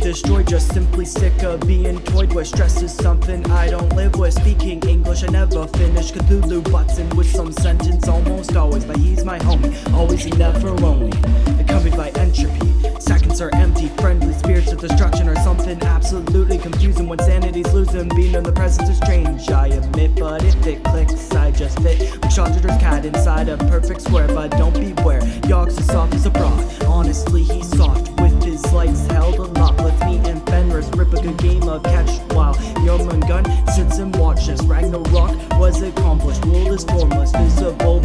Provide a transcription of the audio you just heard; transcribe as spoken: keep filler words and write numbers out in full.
destroyed, just simply sick of being toyed with. Stress is something I don't live with. Speaking English, I never finish. Cthulhu butts in with some sentence almost always, but he's my homie, always he never lonely. Accompanied by entropy, seconds are empty. Friendly spirits of destruction are something absolutely confusing. When sanity's losing, being in the presence is strange, I admit, but if it clicks, I just fit like Chandra's cat inside a perfect square. But don't beware, Yogg's as soft as a bra. Honestly, he's soft with his lights held aloft. Let's meet and Fenris rip a good game of catch while Jormungand sits and watches. Ragnarok was accomplished, world is formless, visible